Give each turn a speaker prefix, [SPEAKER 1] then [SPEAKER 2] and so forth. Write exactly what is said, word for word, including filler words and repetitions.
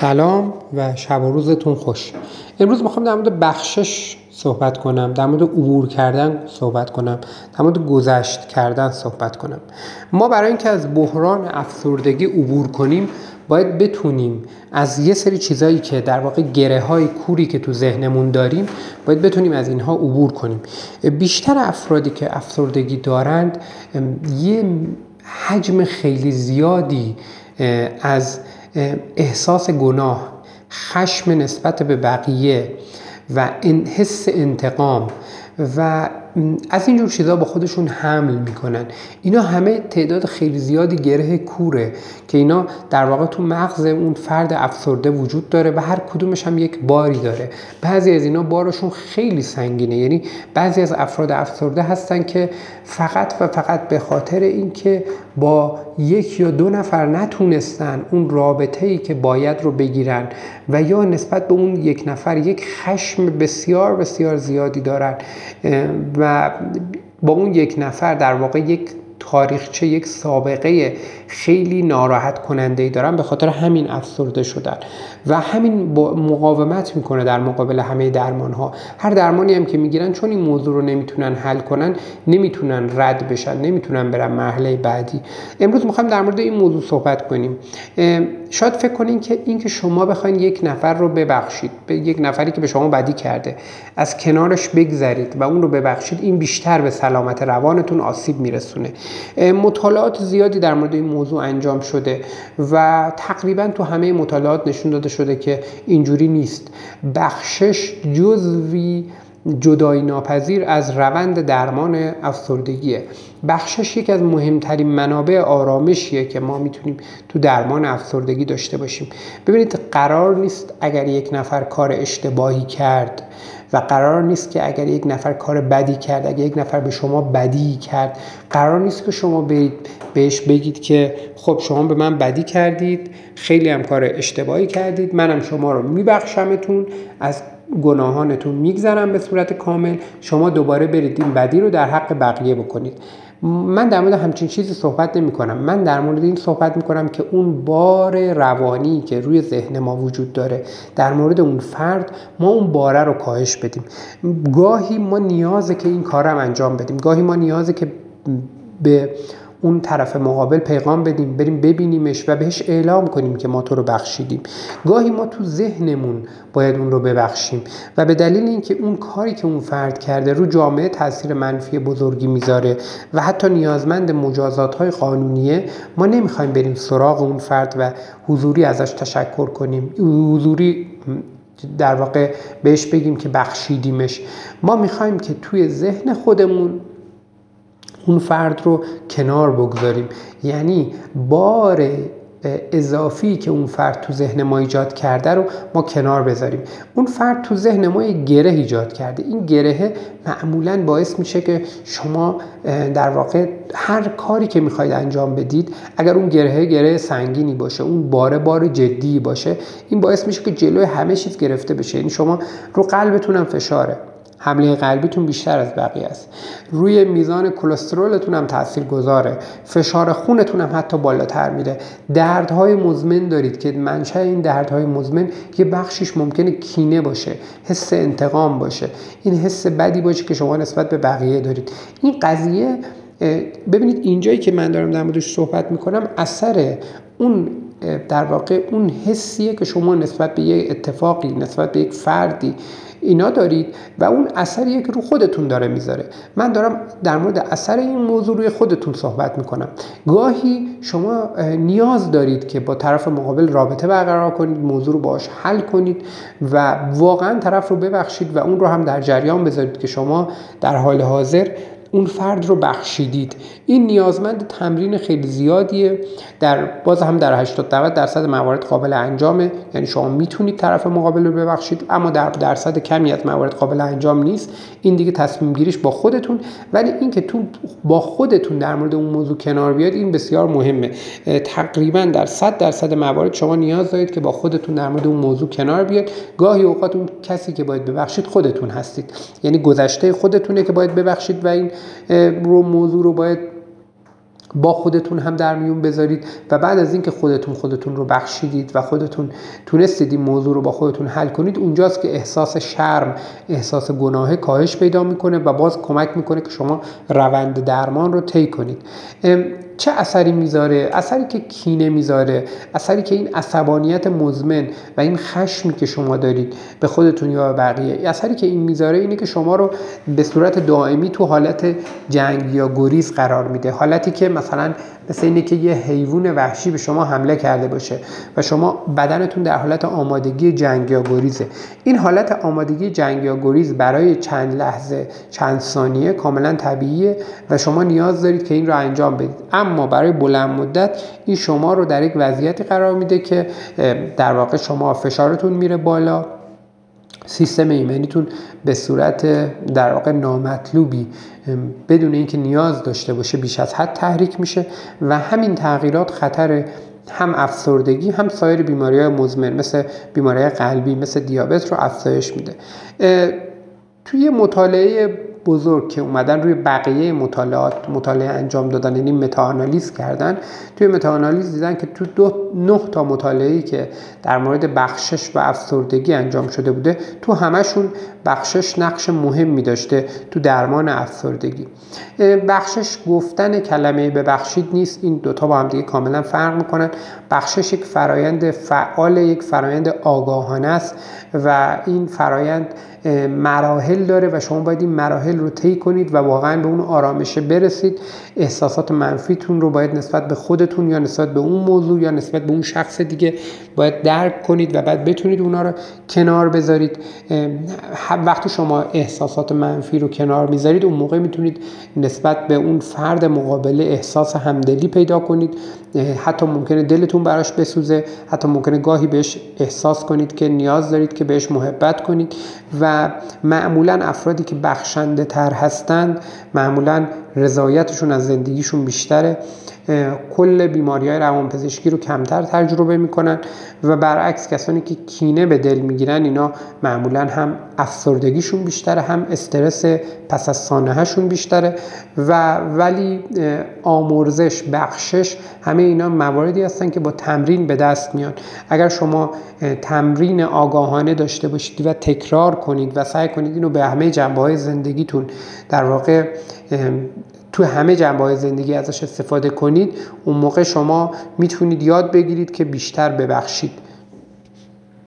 [SPEAKER 1] سلام و شب و روزتون خوش. امروز میخوام در مورد بخشش صحبت کنم، در مورد عبور کردن صحبت کنم، در مورد گذشت کردن صحبت کنم. ما برای اینکه از بحران افسردگی عبور کنیم باید بتونیم از یه سری چیزایی که در واقع گره‌های کوری که تو ذهنمون داریم باید بتونیم از اینها عبور کنیم. بیشتر افرادی که افسردگی دارند یه حجم خیلی زیادی از احساس گناه، خشم نسبت به بقیه و حس انتقام و از اینجور چیزا با خودشون حمل میکنن. اینا همه تعداد خیلی زیادی گره کوره که اینا در واقع تو مغز اون فرد افسرده وجود داره و هر کدومش هم یک باری داره. بعضی از اینا بارشون خیلی سنگینه، یعنی بعضی از افراد افسرده هستن که فقط و فقط به خاطر اینکه با یک یا دو نفر نتونستن اون رابطه‌ای که باید رو بگیرن و یا نسبت به اون یک نفر یک خشم بسیار بسیار زیادی دارن و با اون یک نفر در واقع یک تاریخچه، یک سابقه خیلی ناراحت کننده‌ای دارن، به خاطر همین افسرده شدن و همین مقاومت میکنه در مقابل همه درمان‌ها. هر درمانی هم که میگیرن چون این موضوع رو نمیتونن حل کنن، نمیتونن رد بشن، نمیتونن برن مرحله بعدی. امروز میخوایم در مورد این موضوع صحبت کنیم. شاید فکر کنین که این که شما بخواید یک نفر رو ببخشید، به یک نفری که به شما بدی کرده از کنارش بگذرید و اون رو ببخشید، این بیشتر به سلامت روانتون آسیب میرسونه. مطالعات زیادی در مورد این موضوع انجام شده و تقریبا تو همه مطالعات نشون داده شده که اینجوری نیست. بخشش جزوی جدایی ناپذیر از روند درمان افسردگیه. بخشش یکی از مهمترین منابع آرامشیه که ما میتونیم تو درمان افسردگی داشته باشیم. ببینید، قرار نیست اگر یک نفر کار اشتباهی کرد و قرار نیست که اگر یک نفر کار بدی کرد، اگر یک نفر به شما بدی کرد، قرار نیست که شما برید بهش بگید که خب شما به من بدی کردید، خیلی هم کار اشتباهی کردید، منم شما رو میبخشمتون، از گناهانتون میگذرم به صورت کامل، شما دوباره برید این بدی رو در حق بقیه بکنید. من در مورد همچین چیزی صحبت نمی کنم. من در مورد این صحبت می کنم که اون بار روانی که روی ذهن ما وجود داره در مورد اون فرد، ما اون باره رو کاهش بدیم. گاهی ما نیازه که این کار رو انجام بدیم، گاهی ما نیازه که به اون طرف مقابل پیغام بدیم، بریم ببینیمش و بهش اعلام کنیم که ما تو رو بخشیدیم. گاهی ما تو ذهنمون باید اون رو ببخشیم و به دلیل اینکه اون کاری که اون فرد کرده رو جامعه تاثیر منفی بزرگی میذاره و حتی نیازمند مجازات‌های قانونیه، ما نمیخوایم بریم سراغ اون فرد و حضوری ازش تشکر کنیم، حضوری در واقع بهش بگیم که بخشیدیمش. ما میخوایم که توی ذهن خودمون اون فرد رو کنار بگذاریم، یعنی بار اضافی که اون فرد تو ذهن ما ایجاد کرده رو ما کنار بذاریم. اون فرد تو ذهن ما یک گره ایجاد کرده. این گره معمولاً باعث میشه که شما در واقع هر کاری که میخواید انجام بدید، اگر اون گره گره سنگینی باشه، اون باره بار جدی باشه، این باعث میشه که جلوی همه چیز گرفته بشه. یعنی شما رو قلبتون هم فشاره، حمله قلبیتون بیشتر از بقیه است، روی میزان کلسترولتون هم تأثیر گذاره، فشار خونتون هم حتی بالاتر میره، دردهای مزمن دارید که منشأ این دردهای مزمن یه بخشیش ممکنه کینه باشه، حس انتقام باشه، این حس بدی باشه که شما نسبت به بقیه دارید. این قضیه، ببینید اینجایی که من دارم در موردش صحبت میکنم، اثر اون در واقع اون حسیه که شما نسبت به یک اتفاقی، نسبت به یک فردی اینا دارید و اون اثریه که رو خودتون داره میذاره. من دارم در مورد اثر این موضوع روی خودتون صحبت میکنم. گاهی شما نیاز دارید که با طرف مقابل رابطه برقرار کنید، موضوع رو باهاش حل کنید و واقعا طرف رو ببخشید و اون رو هم در جریان بذارید که شما در حال حاضر اون فرد رو بخشیدید. این نیازمند تمرین خیلی زیادیه، در باز هم در هشتاد نود درصد موارد قابل انجامه. یعنی شما میتونید طرف مقابل رو ببخشید، اما در درصد کمی از موارد قابل انجام نیست. این دیگه تصمیم گیریش با خودتون، ولی این که تو با خودتون در مورد اون موضوع کنار بیاد، این بسیار مهمه. تقریبا در صد درصد موارد شما نیاز دارید که با خودتون در مورد اون موضوع کنار بیاد. گاهی اوقات اون کسی که باید ببخشید خودتون هستید، یعنی گذشته خودتونه که باید ببخشید و این رو موضوع رو باید با خودتون هم در میون بذارید و بعد از اینکه خودتون خودتون رو بخشیدید و خودتون تونستید این موضوع رو با خودتون حل کنید، اونجاست که احساس شرم، احساس گناه کاهش پیدا میکنه و باز کمک میکنه که شما روند درمان رو طی کنید. چه اثری میذاره؟ اثری که کینه میذاره، اثری که این عصبانیت مزمن و این خشمی که شما دارید به خودتون یا به بقیه، اثری که این میذاره اینه که شما رو به صورت دائمی تو حالت جنگ یا گریز قرار میده، حالتی که مثلا مثل اینه که یه حیوان وحشی به شما حمله کرده باشه و شما بدنتون در حالت آمادگی جنگ یا گریزه. این حالت آمادگی جنگ یا گریز برای چند لحظه، چند ثانیه کاملا طبیعیه و شما نیاز دارید که این رو انجام بدید، اما برای بلند مدت این شما رو در یک وضعیتی قرار میده که در واقع شما فشارتون میره بالا، سیستم ایمنیتون به صورت در واقع نامطلوبی بدون اینکه نیاز داشته باشه بیش از حد تحریک میشه و همین تغییرات خطر هم افسردگی هم سایر بیماری‌های مزمن مثل بیماری قلبی مثل دیابت رو افزایش میده. توی مطالعه بزرگ که اومدن روی بقیه مطالعات مطالعه انجام دادن، یعنی متاآنالیز کردن، توی متاآنالیز دیدن که تو دو نه تا مطالعه‌ای که در مورد بخشش و افسردگی انجام شده بوده، تو همشون بخشش نقش مهمی داشته تو درمان افسردگی. بخشش گفتن کلمه ببخشید نیست، این دوتا با هم دیگه کاملا فرق میکنن. بخشش یک فرایند فعال، یک فرایند آگاهانه است و این فرایند مراحل داره و شما باید این مراحل رو طی کنید و واقعا به اون آرامشه برسید. احساسات منفیتون رو باید نسبت به خودتون یا نسبت به اون موضوع یا نسبت به اون شخص دیگه باید درک کنید و بعد بتونید اونا رو کنار بذارید. وقتی شما احساسات منفی رو کنار میذارید، اون موقع میتونید نسبت به اون فرد مقابله احساس همدلی پیدا کنید. حتی ممکنه دلتون براش بسوزه، حتی ممکنه گاهی بهش احساس کنید که نیاز دارید که بهش محبت کنید و معمولا افرادی که بخشنده تر هستند معمولا رضایتشون از زندگیشون بیشتره، کل بیماری‌های روانپزشکی رو کمتر تجربه میکنن و برعکس کسانی که کینه به دل میگیرن اینا معمولا هم افسردگیشون بیشتره هم استرس پس از سانحه‌شون بیشتره و ولی آمرزش، بخشش، همه اینا مواردی هستن که با تمرین به دست میان. اگر شما تمرین آگاهانه داشته باشید و تکرار کنید و سعی کنید اینو به همه جنبه‌های زندگیتون در واقع تو همه جنبه‌های زندگی ازش استفاده کنید، اون موقع شما میتونید یاد بگیرید که بیشتر ببخشید.